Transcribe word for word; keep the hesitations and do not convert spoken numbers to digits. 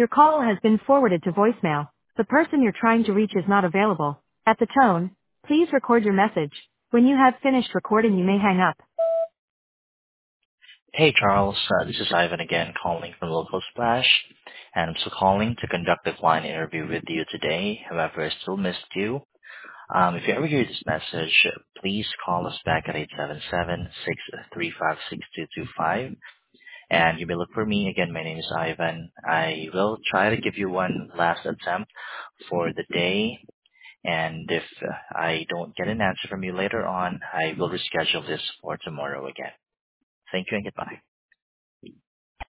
Your call has been forwarded to voicemail. The person you're trying to reach is not available. At the tone, please record your message. When you have finished recording, you may hang up. Hey, Charles. Uh, this is Ivan again, calling from Local Splash, and I'm still calling to conduct a client interview with you today. However, I still missed you. Um, if you ever hear this message, please call us back at eight seven seven, six three five, six two two five, and you may look for me. Again, my name is Ivan. I will try to give you one last attempt for the day, and if uh, I don't get an answer from you later on, I will reschedule this for tomorrow again. Thank you and goodbye.